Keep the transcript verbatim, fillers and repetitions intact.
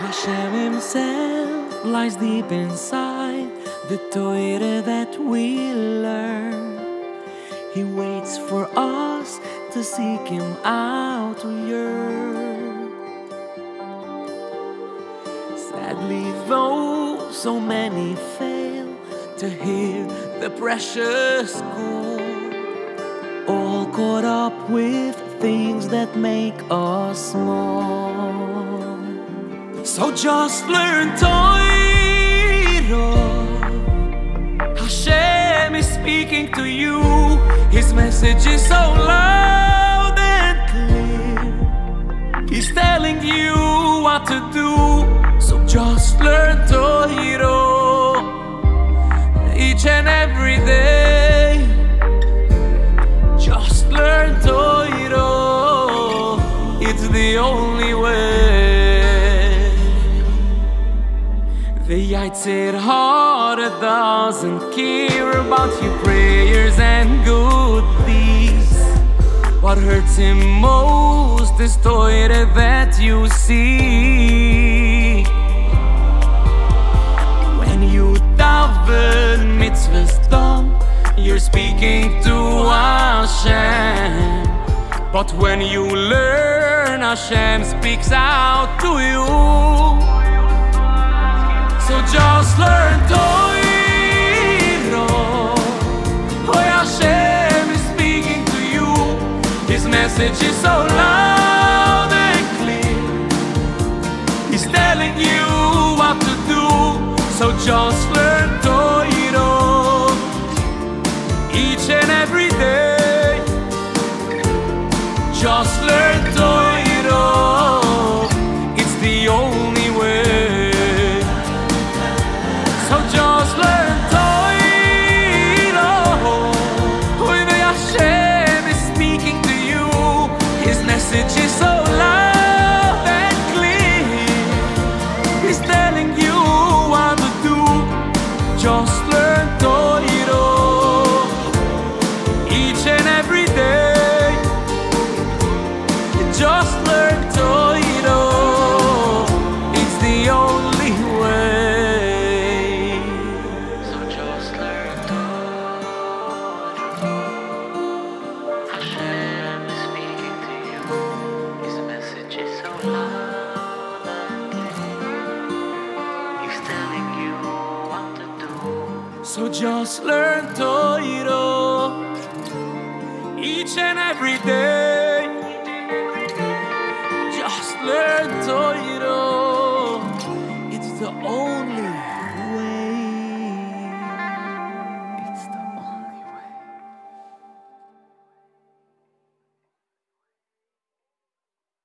Hashem himself lies deep inside the Torah that we learn. He waits for us to seek him out, to yearn. Sadly, though so many fail to hear the precious call, all caught up with things that make us small. So just learn Torah. Hashem is speaking to you. His message is so loud and clear. He's telling you what to do. So just learn Torah each and every day. Just learn Torah. It's the only way. The Yetzer Hara doesn't care about your prayers and good deeds. What hurts him most is Torah that you see. When you daven mitzvahs done, you're speaking to Hashem. But when you learn, Hashem speaks out to you. So just learn Torah. Oh, Hashem is speaking to you. His message is so loud and clear. He's telling you what to do. So just learn Torah each and every day. Just learn Torah. It's the only way. So just learn Torah. When Hashem is speaking to you, his message is so loud and clear. He's telling you what to do. Just learn Torah each and every day. Just learn Torah. It's the only way. So just learn Torah each and every day. Just learn Torah.